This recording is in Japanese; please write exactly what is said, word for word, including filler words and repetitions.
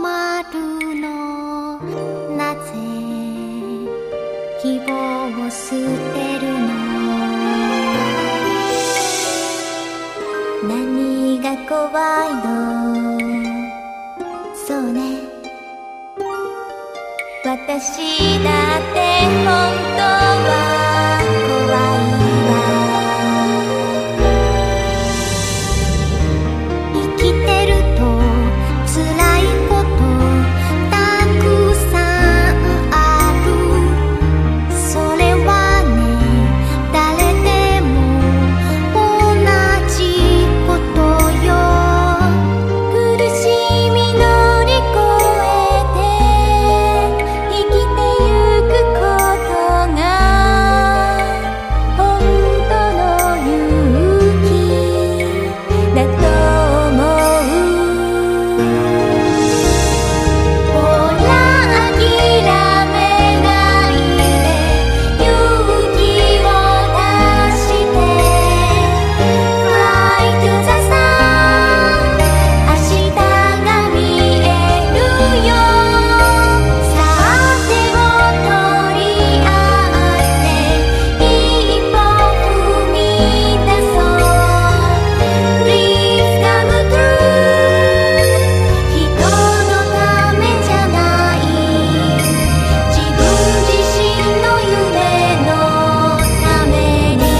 わるの？なぜ希望を捨てるの？何が怖いの？そうね、私だって本当は怖いわ。生きてると辛いことたくさんある。それはね、誰でも同じことよ。苦しみ乗り越えて生きてゆくことが本当の勇気だと思う。ほら諦めないで勇気を出して Fly to the sun 明日が見えるよ。さあ手を取り合って一歩踏み出そう。 Please come true 人のためじゃない、自分自身の夢のために。